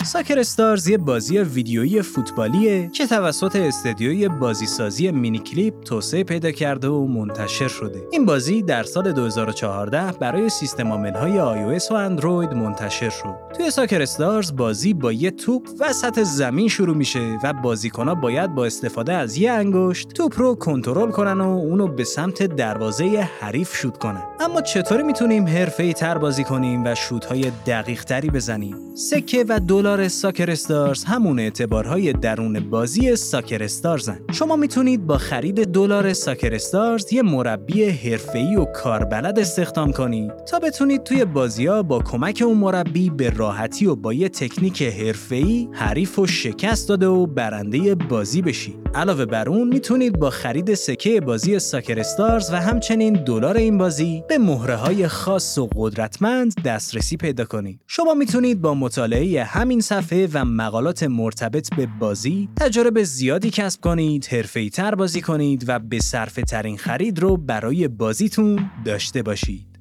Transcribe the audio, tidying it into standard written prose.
ساکر استارز یه بازی ویدیویی فوتبالیه که توسط استدیوی بازیسازی مینی کلیپ توسعه پیدا کرده و منتشر شده. این بازی در سال 2014 برای سیستم عامل‌های iOS و اندروید منتشر شد. توی ساکر استارز بازی با یه توپ وسط زمین شروع میشه و بازیکن‌ها باید با استفاده از یه انگشت توپ رو کنترل کنن و اونو به سمت دروازه حریف شوت کنن. اما چطوری میتونیم حرفه‌ای‌تر بازی کنیم و شوت‌های دقیق‌تری بزنیم؟ سکه و دلار ساکر استارز همون اعتبارهای درون بازی ساکر استارزن. شما میتونید با خرید دلار ساکر استارز یه مربی حرفه‌ای و کاربلد استخدام کنید تا بتونید توی بازی‌ها با کمک اون مربی به راحتی و با یه تکنیک حرفه‌ای حریف و شکست داده و برنده بازی بشید. علاوه بر اون میتونید با خرید سکه بازی ساکر استارز و همچنین دلار این بازی به مهره‌های خاص و قدرتمند دسترسی پیدا کنید. شما میتونید با مطالعه همین صفحه و مقالات مرتبط به بازی تجربه زیادی کسب کنید، حرفه‌ای‌تر بازی کنید و به صرفه ترین خرید رو برای بازیتون داشته باشید.